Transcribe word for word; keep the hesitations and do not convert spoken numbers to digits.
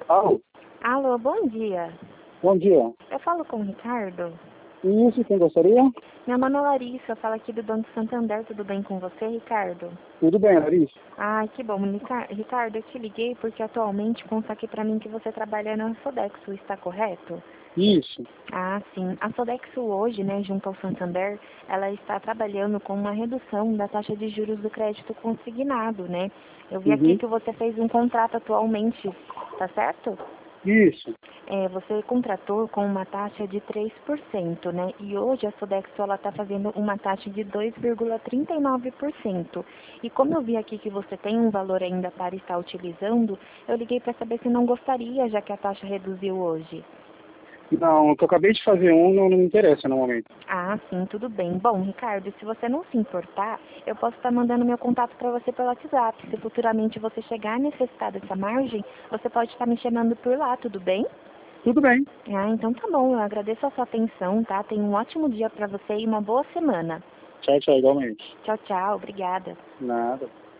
Alô, Alô, bom dia. bom dia. Eu falo com o Ricardo. Isso, quem gostaria? Meu nome é Larissa, eu falo aqui do Banco Santander. Tudo bem com você, Ricardo? Tudo bem, Larissa? Ai, que bom. Rica- Ricardo, eu te liguei porque atualmente consta aqui pra mim que você trabalha na Sodexo, está correto? Isso. Ah, sim. A Sodexo hoje, né, junto ao Santander, ela está trabalhando com uma redução da taxa de juros do crédito consignado, né? Eu vi aqui Uhum. que você fez um contrato atualmente, tá certo? Isso. É, você contratou com uma taxa de três por cento, né? E hoje a Sodexo ela está fazendo uma taxa de dois vírgula trinta e nove por cento. E como eu vi aqui que você tem um valor ainda para estar utilizando, eu liguei para saber se não gostaria, já que a taxa reduziu hoje. Não, que eu acabei de fazer um, não, não me interessa no momento. Ah, sim, tudo bem. Bom, Ricardo, se você não se importar, eu posso estar mandando meu contato para você pelo WhatsApp. Se futuramente você chegar a necessitar dessa margem, você pode estar me chamando por lá, tudo bem? Tudo bem. Ah, então tá bom. Eu agradeço a sua atenção, tá? Tenha um ótimo dia para você e uma boa semana. Tchau, tchau, igualmente. Tchau, tchau. Obrigada. Nada.